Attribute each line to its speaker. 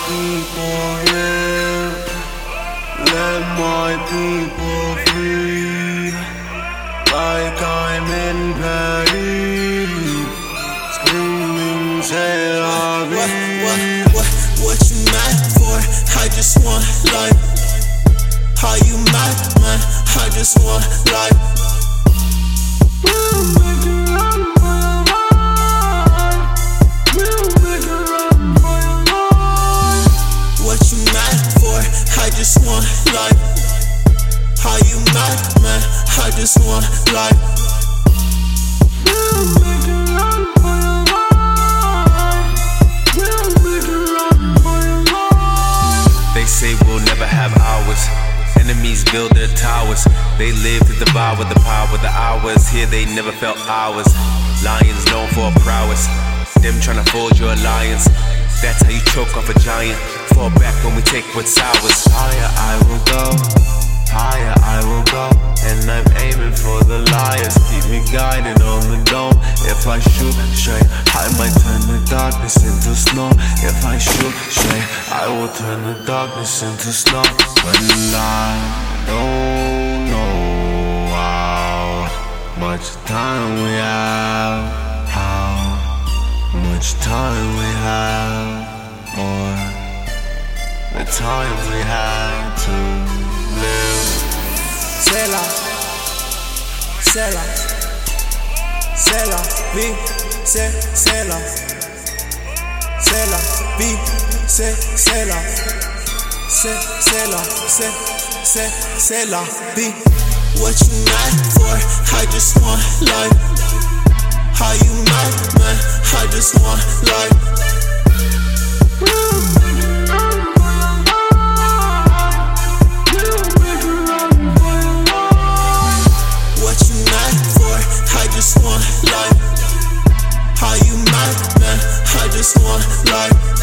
Speaker 1: people live. Let my people free. Like I'm in Paris, screaming Tel Aviv.
Speaker 2: What you mad for? I just want life. How you mad, man? I just want life.
Speaker 1: We'll make it run for your life. We'll make it run for your life.
Speaker 2: What you mad for? I just want life. How you mad, man? I just want life.
Speaker 1: We'll make it run for your life. We'll make it run for your life.
Speaker 3: They say we'll never have ours. Enemies build their towers. They live to devour the power of the hours. Here they never felt ours. Lions known for prowess. Them tryna fold your alliance. That's how you choke off a giant. Fall back when we take what's ours.
Speaker 1: Higher I will go, higher I will go. And I'm aiming for the liars. Keep me guided on the dome. If I shoot straight, I might turn the darkness into snow. If I shoot straight, I will turn the darkness into snow. When I don't know how much time we have, how much time we have, or the time we have to live.
Speaker 2: Cela, cela, cela, vi, cela, cela, vi, cela, cela, vi. What you mad for? I just want life. How you mad, man? I just want life. I just want life. How you mad, man? I just want life.